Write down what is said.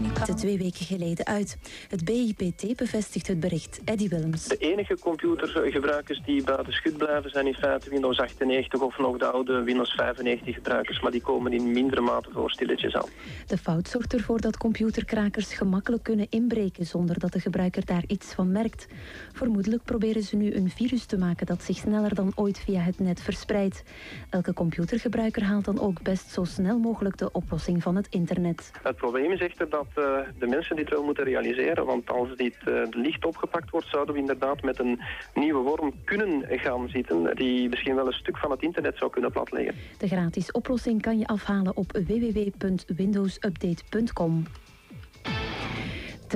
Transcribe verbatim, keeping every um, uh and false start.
Het twee weken geleden uit. Het B I P T bevestigt het bericht. Eddie Willems. De enige computergebruikers die buiten schut blijven zijn in feite Windows achtennegentig of nog de oude Windows vijfennegentig gebruikers, maar die komen in mindere mate voor stilletjes aan. De fout zorgt ervoor dat computerkrakers gemakkelijk kunnen inbreken zonder dat de gebruiker daar iets van merkt. Vermoedelijk proberen ze nu een virus te maken dat zich sneller dan ooit via het net verspreidt. Elke computergebruiker haalt dan ook best zo snel mogelijk de oplossing van het internet. Het probleem is echter dat uh, de mensen dit wel moeten realiseren, want als dit uh, licht opgepakt wordt, zouden we inderdaad met een nieuwe worm kunnen gaan zitten die misschien wel een stuk van het internet zou kunnen platleggen. De gratis oplossing kan je afhalen op w w w punt windows update punt com.